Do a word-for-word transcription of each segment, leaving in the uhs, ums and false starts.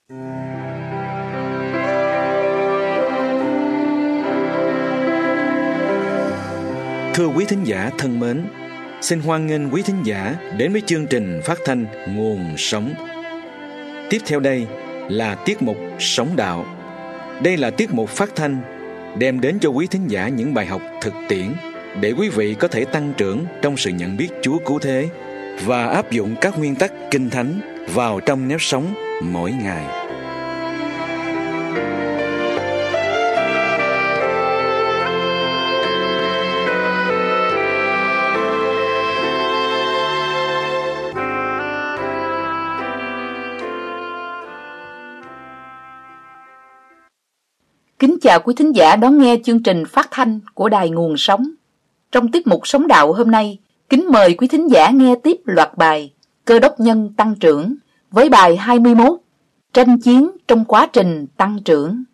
Thưa quý thính giả thân mến, xin hoan nghênh quý thính giả đến với chương trình phát thanh Nguồn Sống. Tiếp theo đây là tiết mục Sống Đạo. Đây là tiết mục phát thanh đem đến cho quý thính giả những bài học thực tiễn để quý vị có thể tăng trưởng trong sự nhận biết Chúa cứu thế và áp dụng các nguyên tắc Kinh Thánh vào trong nếp sống mỗi ngày. Kính chào quý thính giả đón nghe chương trình phát thanh của Đài Nguồn Sống. Trong tiết mục Sống Đạo hôm nay, kính mời quý thính giả nghe tiếp loạt bài Cơ đốc nhân tăng trưởng với bài hai mươi mốt, Tranh chiến trong quá trình tăng trưởng.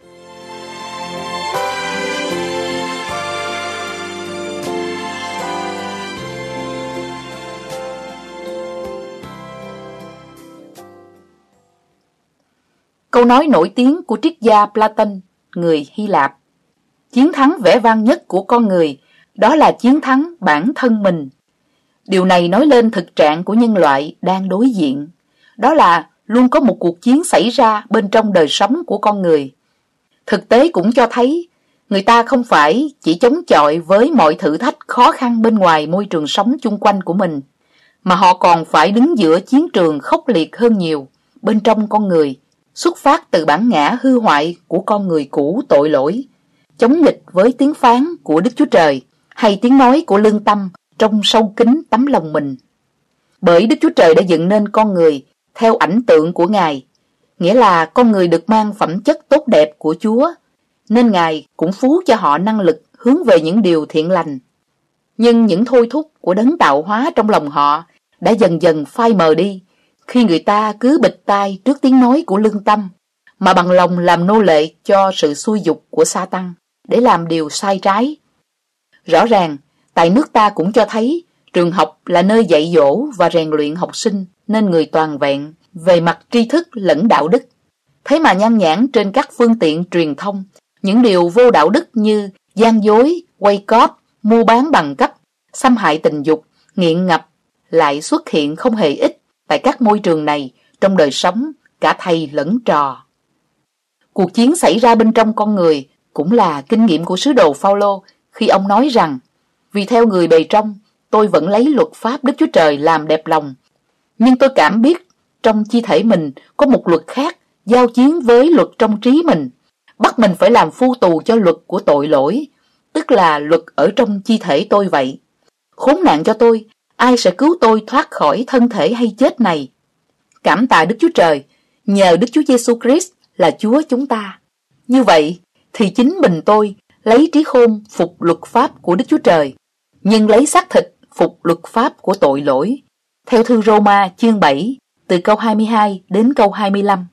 Câu nói nổi tiếng của triết gia Platon, người Hy Lạp: chiến thắng vẻ vang nhất của con người đó là chiến thắng bản thân mình. Điều này nói lên thực trạng của nhân loại đang đối diện, đó là luôn có một cuộc chiến xảy ra bên trong đời sống của con người. Thực tế cũng cho thấy người ta không phải chỉ chống chọi với mọi thử thách khó khăn bên ngoài môi trường sống chung quanh của mình, mà họ còn phải đứng giữa chiến trường khốc liệt hơn nhiều bên trong con người, xuất phát từ bản ngã hư hoại của con người cũ tội lỗi, chống nghịch với tiếng phán của Đức Chúa Trời hay tiếng nói của lương tâm trong sâu kín tấm lòng mình. Bởi Đức Chúa Trời đã dựng nên con người theo ảnh tượng của Ngài, nghĩa là con người được mang phẩm chất tốt đẹp của Chúa, nên Ngài cũng phú cho họ năng lực hướng về những điều thiện lành. Nhưng những thôi thúc của đấng tạo hóa trong lòng họ đã dần dần phai mờ đi khi người ta cứ bịt tai trước tiếng nói của lương tâm, mà bằng lòng làm nô lệ cho sự xui dục của Sa-tăng để làm điều sai trái. Rõ ràng, tại nước ta cũng cho thấy trường học là nơi dạy dỗ và rèn luyện học sinh nên người toàn vẹn về mặt tri thức lẫn đạo đức. Thế mà nhan nhản trên các phương tiện truyền thông, những điều vô đạo đức như gian dối, quay cóp, mua bán bằng cấp, xâm hại tình dục, nghiện ngập lại xuất hiện không hề ít tại các môi trường này trong đời sống cả thầy lẫn trò. Cuộc chiến xảy ra bên trong con người cũng là kinh nghiệm của sứ đồ Phao-lô khi ông nói rằng: vì theo người bề trong, tôi vẫn lấy luật pháp Đức Chúa Trời làm đẹp lòng, nhưng tôi cảm biết trong chi thể mình có một luật khác giao chiến với luật trong trí mình, bắt mình phải làm phu tù cho luật của tội lỗi, tức là luật ở trong chi thể tôi vậy. Khốn nạn cho tôi, ai sẽ cứu tôi thoát khỏi thân thể hay chết này? Cảm tạ Đức Chúa Trời, nhờ Đức Chúa Giêsu Christ là Chúa chúng ta. Như vậy thì chính mình tôi lấy trí khôn phục luật pháp của Đức Chúa Trời, nhưng lấy xác thịt phục luật pháp của tội lỗi. Theo thư Roma chương bảy, từ câu hai mươi hai đến câu hai mươi lăm.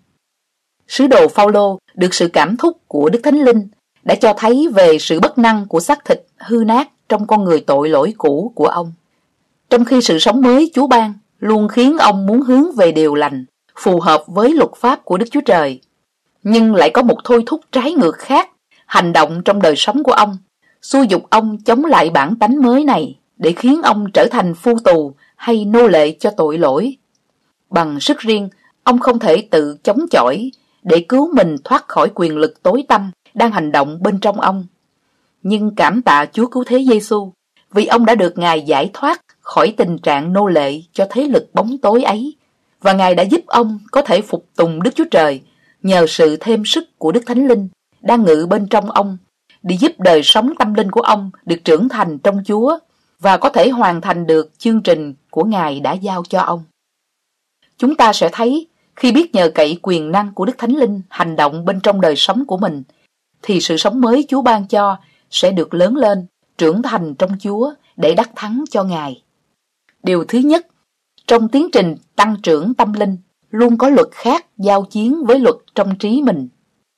Sứ đồ Phao-lô được sự cảm thúc của Đức Thánh Linh đã cho thấy về sự bất năng của xác thịt hư nát trong con người tội lỗi cũ của ông. Trong khi sự sống mới Chúa ban luôn khiến ông muốn hướng về điều lành, phù hợp với luật pháp của Đức Chúa Trời, nhưng lại có một thôi thúc trái ngược khác hành động trong đời sống của ông, xui dục ông chống lại bản tánh mới này để khiến ông trở thành phu tù hay nô lệ cho tội lỗi. Bằng sức riêng, ông không thể tự chống chọi để cứu mình thoát khỏi quyền lực tối tăm đang hành động bên trong ông. Nhưng cảm tạ Chúa cứu thế Giêsu, vì ông đã được Ngài giải thoát khỏi tình trạng nô lệ cho thế lực bóng tối ấy, và Ngài đã giúp ông có thể phục tùng Đức Chúa Trời nhờ sự thêm sức của Đức Thánh Linh đang ngự bên trong ông, để giúp đời sống tâm linh của ông được trưởng thành trong Chúa và có thể hoàn thành được chương trình của Ngài đã giao cho ông. Chúng ta sẽ thấy khi biết nhờ cậy quyền năng của Đức Thánh Linh hành động bên trong đời sống của mình, thì sự sống mới Chúa ban cho sẽ được lớn lên, trưởng thành trong Chúa để đắc thắng cho Ngài. Điều thứ nhất, trong tiến trình tăng trưởng tâm linh, luôn có luật khác giao chiến với luật trong trí mình.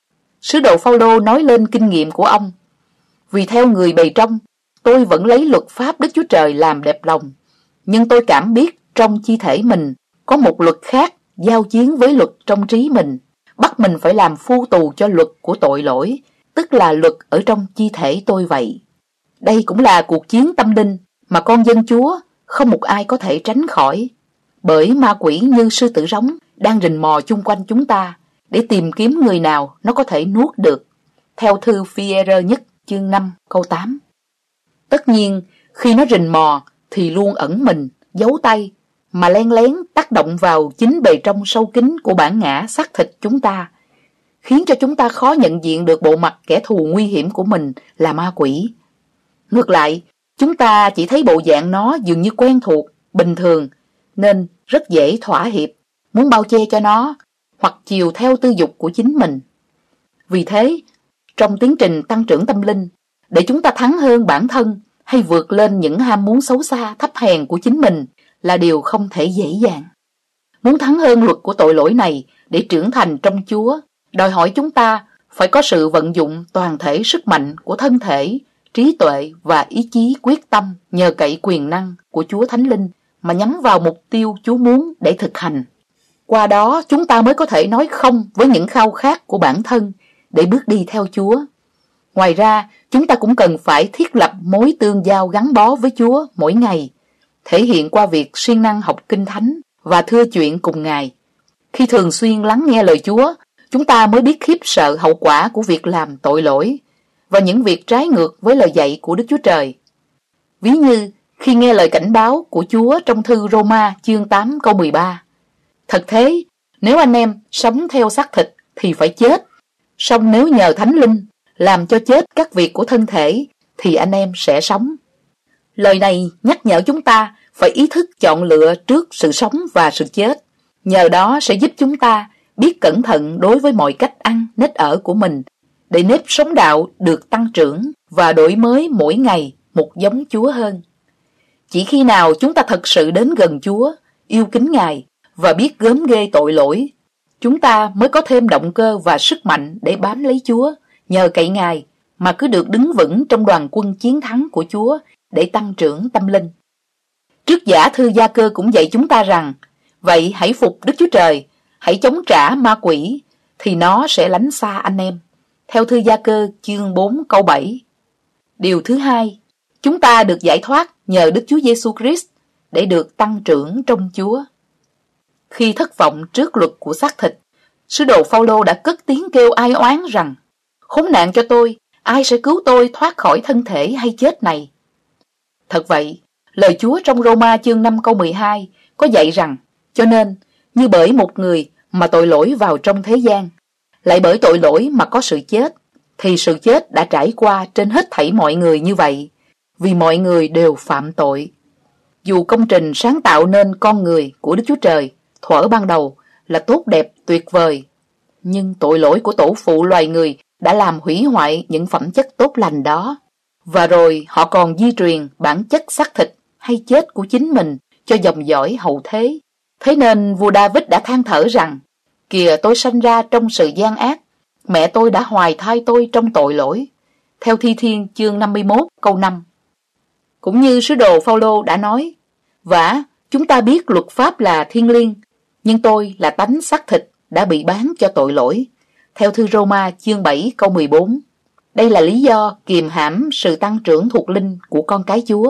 Sứ đồ Phao-lô nói lên kinh nghiệm của ông: vì theo người bề trong, tôi vẫn lấy luật pháp Đức Chúa Trời làm đẹp lòng, nhưng tôi cảm biết trong chi thể mình có một luật khác giao chiến với luật trong trí mình, bắt mình phải làm phu tù cho luật của tội lỗi, tức là luật ở trong chi thể tôi vậy. Đây cũng là cuộc chiến tâm linh mà con dân Chúa không một ai có thể tránh khỏi, bởi ma quỷ như sư tử rống đang rình mò chung quanh chúng ta để tìm kiếm người nào nó có thể nuốt được, theo thư Phi-e-rơ nhất chương năm câu tám. Tất nhiên, khi nó rình mò thì luôn ẩn mình, giấu tay, mà len lén tác động vào chính bề trong sâu kín của bản ngã xác thịt chúng ta, khiến cho chúng ta khó nhận diện được bộ mặt kẻ thù nguy hiểm của mình là ma quỷ. Ngược lại, chúng ta chỉ thấy bộ dạng nó dường như quen thuộc, bình thường, nên rất dễ thỏa hiệp, muốn bao che cho nó, hoặc chiều theo tư dục của chính mình. Vì thế, trong tiến trình tăng trưởng tâm linh, để chúng ta thắng hơn bản thân hay vượt lên những ham muốn xấu xa, thấp hèn của chính mình là điều không thể dễ dàng. Muốn thắng hơn luật của tội lỗi này để trưởng thành trong Chúa, đòi hỏi chúng ta phải có sự vận dụng toàn thể sức mạnh của thân thể, trí tuệ và ý chí quyết tâm nhờ cậy quyền năng của Chúa Thánh Linh mà nhắm vào mục tiêu Chúa muốn để thực hành. Qua đó chúng ta mới có thể nói không với những khao khát của bản thân để bước đi theo Chúa. Ngoài ra, chúng ta cũng cần phải thiết lập mối tương giao gắn bó với Chúa mỗi ngày, thể hiện qua việc siêng năng học Kinh Thánh và thưa chuyện cùng Ngài. Khi thường xuyên lắng nghe lời Chúa, chúng ta mới biết khiếp sợ hậu quả của việc làm tội lỗi và những việc trái ngược với lời dạy của Đức Chúa Trời. Ví như khi nghe lời cảnh báo của Chúa trong thư Roma chương tám câu mười ba. Thật thế, nếu anh em sống theo xác thịt thì phải chết, song nếu nhờ Thánh Linh làm cho chết các việc của thân thể thì anh em sẽ sống. Lời này nhắc nhở chúng ta phải ý thức chọn lựa trước sự sống và sự chết. Nhờ đó sẽ giúp chúng ta biết cẩn thận đối với mọi cách ăn, nết ở của mình, để nếp sống đạo được tăng trưởng và đổi mới mỗi ngày một giống Chúa hơn. Chỉ khi nào chúng ta thật sự đến gần Chúa, yêu kính Ngài và biết gớm ghê tội lỗi, chúng ta mới có thêm động cơ và sức mạnh để bám lấy Chúa, nhờ cậy Ngài mà cứ được đứng vững trong đoàn quân chiến thắng của Chúa để tăng trưởng tâm linh. Trước giả thư Gia Cơ cũng dạy chúng ta rằng, vậy hãy phục Đức Chúa Trời, hãy chống trả ma quỷ, thì nó sẽ lánh xa anh em. Theo thư Gia Cơ chương bốn câu bảy. Điều thứ hai, chúng ta được giải thoát nhờ Đức Chúa Giêsu Christ để được tăng trưởng trong Chúa. Khi thất vọng trước luật của xác thịt, sứ đồ Phao-lô đã cất tiếng kêu ai oán rằng, khốn nạn cho tôi, ai sẽ cứu tôi thoát khỏi thân thể hay chết này? Thật vậy, lời Chúa trong Roma chương năm câu mười hai có dạy rằng, cho nên, như bởi một người mà tội lỗi vào trong thế gian, lại bởi tội lỗi mà có sự chết, thì sự chết đã trải qua trên hết thảy mọi người như vậy, vì mọi người đều phạm tội. Dù công trình sáng tạo nên con người của Đức Chúa Trời thuở ban đầu là tốt đẹp tuyệt vời, nhưng tội lỗi của tổ phụ loài người đã làm hủy hoại những phẩm chất tốt lành đó, và rồi họ còn di truyền bản chất xác thịt hay chết của chính mình cho dòng dõi hậu thế. Thế nên vua David đã than thở rằng, kìa tôi sanh ra trong sự gian ác, mẹ tôi đã hoài thai tôi trong tội lỗi. Theo Thi Thiên chương năm mươi mốt câu năm. Cũng như sứ đồ Phao-lô đã nói, vả chúng ta biết luật pháp là thiêng liêng, nhưng tôi là tánh xác thịt đã bị bán cho tội lỗi. Theo thư Roma chương bảy câu mười bốn. Đây là lý do kiềm hãm sự tăng trưởng thuộc linh của con cái Chúa.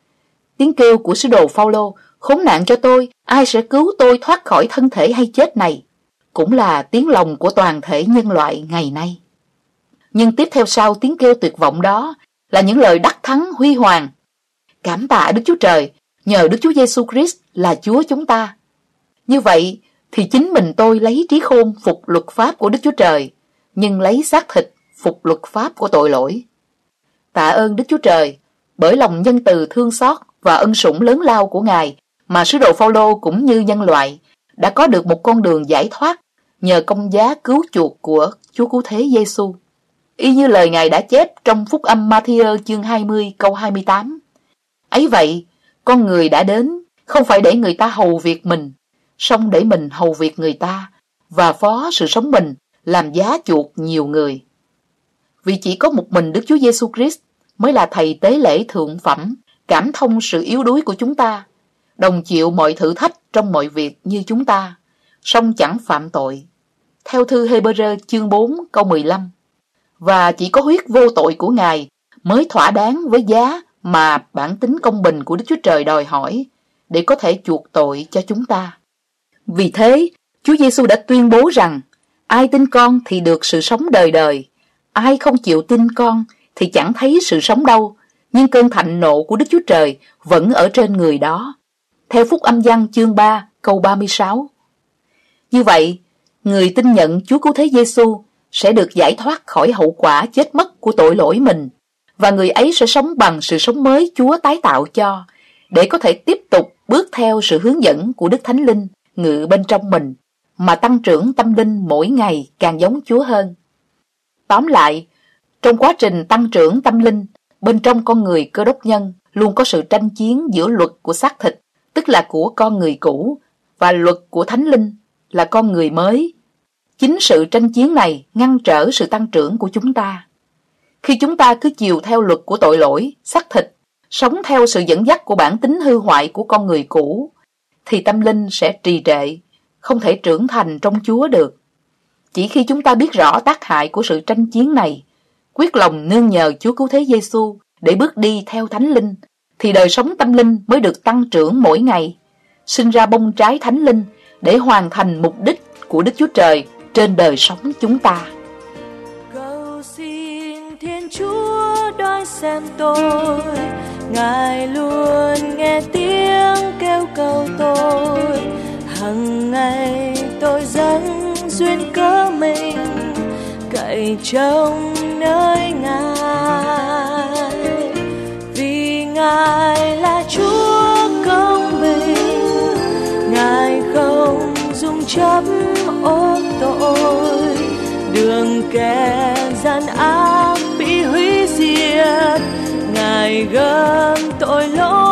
Tiếng kêu của sứ đồ Phao-lô, khốn nạn cho tôi, ai sẽ cứu tôi thoát khỏi thân thể hay chết này, cũng là tiếng lòng của toàn thể nhân loại ngày nay. Nhưng tiếp theo sau tiếng kêu tuyệt vọng đó là những lời đắc thắng huy hoàng. Cảm tạ Đức Chúa Trời, nhờ Đức Chúa Giêsu Christ là Chúa chúng ta. Như vậy thì chính mình tôi lấy trí khôn phục luật pháp của Đức Chúa Trời, nhưng lấy xác thịt phục luật pháp của tội lỗi. Tạ ơn Đức Chúa Trời, bởi lòng nhân từ thương xót và ân sủng lớn lao của Ngài mà sứ đồ Phao-lô cũng như nhân loại đã có được một con đường giải thoát nhờ công giá cứu chuộc của Chúa Cứu Thế Giêsu. Y như lời Ngài đã chép trong Phúc âm Ma-thi-ơ chương hai mươi câu hai mươi tám. Ấy vậy, con người đã đến không phải để người ta hầu việc mình, song để mình hầu việc người ta và phó sự sống mình làm giá chuộc nhiều người. Vì chỉ có một mình Đức Chúa Giêsu Christ mới là thầy tế lễ thượng phẩm, cảm thông sự yếu đuối của chúng ta, đồng chịu mọi thử thách trong mọi việc như chúng ta, song chẳng phạm tội. theo thư Hê-bơ-rơ chương bốn câu mười lăm. Và chỉ có huyết vô tội của Ngài mới thỏa đáng với giá mà bản tính công bình của Đức Chúa Trời đòi hỏi để có thể chuộc tội cho chúng ta. Vì thế, Chúa Giêsu đã tuyên bố rằng ai tin con thì được sự sống đời đời, ai không chịu tin con thì chẳng thấy sự sống đâu, nhưng cơn thạnh nộ của Đức Chúa Trời vẫn ở trên người đó. Theo Phúc Âm Giăng chương ba câu ba mươi sáu. Như vậy, người tin nhận Chúa Cứu Thế Giêsu sẽ được giải thoát khỏi hậu quả chết mất của tội lỗi mình, và người ấy sẽ sống bằng sự sống mới Chúa tái tạo cho, để có thể tiếp tục bước theo sự hướng dẫn của Đức Thánh Linh ngự bên trong mình, mà tăng trưởng tâm linh mỗi ngày càng giống Chúa hơn. Tóm lại, trong quá trình tăng trưởng tâm linh, bên trong con người Cơ Đốc nhân luôn có sự tranh chiến giữa luật của xác thịt, tức là của con người cũ, và luật của Thánh Linh, là con người mới. Chính sự tranh chiến này ngăn trở sự tăng trưởng của chúng ta. Khi chúng ta cứ chiều theo luật của tội lỗi, xác thịt, sống theo sự dẫn dắt của bản tính hư hoại của con người cũ, thì tâm linh sẽ trì trệ, không thể trưởng thành trong Chúa được. Chỉ khi chúng ta biết rõ tác hại của sự tranh chiến này, quyết lòng nương nhờ Chúa Cứu Thế Giêsu để bước đi theo Thánh Linh, thì đời sống tâm linh mới được tăng trưởng mỗi ngày, sinh ra bông trái Thánh Linh để hoàn thành mục đích của Đức Chúa Trời trên đời sống chúng ta. Cầu xin Thiên Chúa đón xem tôi, Ngài luôn nghe tiếng kêu cầu tôi. Hằng ngày tôi dâng duyên cớ mình, cậy trông nơi Ngài. Vì Ngài là Chúa công bình, Ngài không dung chấp ôm tội. Đường kẻ gian ác bị hủy diệt, Ngài gom tội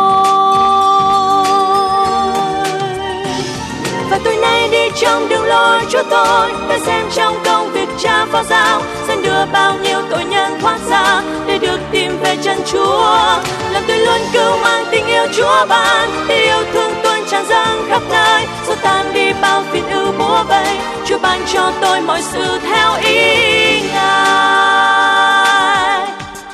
lỗi. Và tôi nay đi trong đường lối Chúa tôi, ta xem trong công việc Cha phó giao, xin đưa bao nhiêu tội nhân thoát ra để được tìm về chân Chúa. Làm tôi luôn cưu mang tình yêu Chúa ban, để yêu thương tuôn tràn dâng khắp nơi, xua tan đi bao phiền ưu bủa vây. Chúa ban cho tôi mọi sự theo ý Ngài.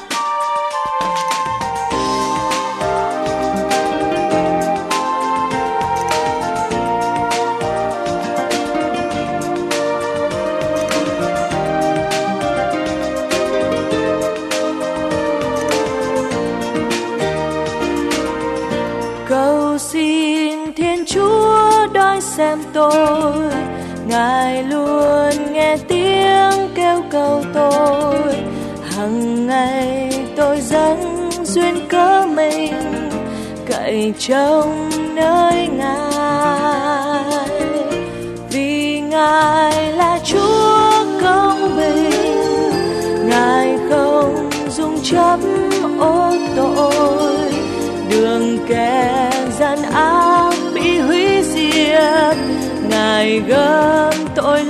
Cầu xin Thiên Chúa đón xem tôi, Ngài luôn nghe tiếng kêu cầu tôi. Hằng ngày tôi dâng duyên cớ mình, cậy trông nơi Ngài. Vì Ngài là Chúa công bình, Ngài không dung chấp ôm tội. Đường kẻ gian ác bị hủy diệt, Ngài gom tội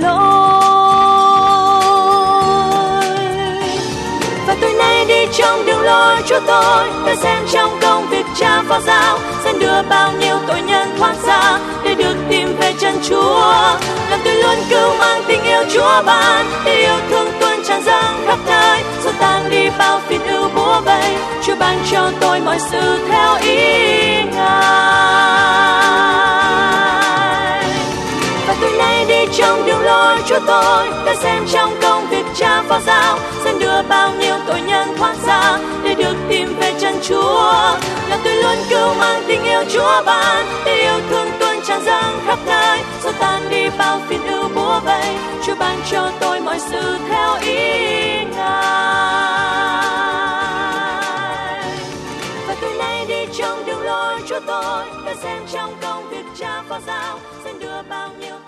lỗi. Và tôi nay đi trong đường lối Chúa tôi, ta xem trong công việc Cha phó giao, xin đưa bao nhiêu tội nhân thoát ra để được tìm về chân Chúa. Làm tôi luôn cưu mang tình yêu Chúa ban, để yêu thương tuôn tràn dâng khắp nơi, xua tan đi bao phiền ưu bủa vây. Chúa ban cho tôi mọi sự theo ý Ngài. Và tôi nay đi trong đường lối Chúa tôi, ta xem trong công việc Cha phó giao, xin đưa bao nhiêu tội nhân thoát ra để được tìm về chân Chúa. Làm tôi luôn cưu mang tình yêu Chúa ban, để yêu thương tuôn tràn dâng khắp nơi, xua tan đi bao phiền ưu bủa vây. Chúa ban cho tôi mọi sự theo ý Ngài. Và tôi nay đi trong đường lối Chúa tôi, ta xem trong công việc Cha phó giao, xin đưa bao nhiêu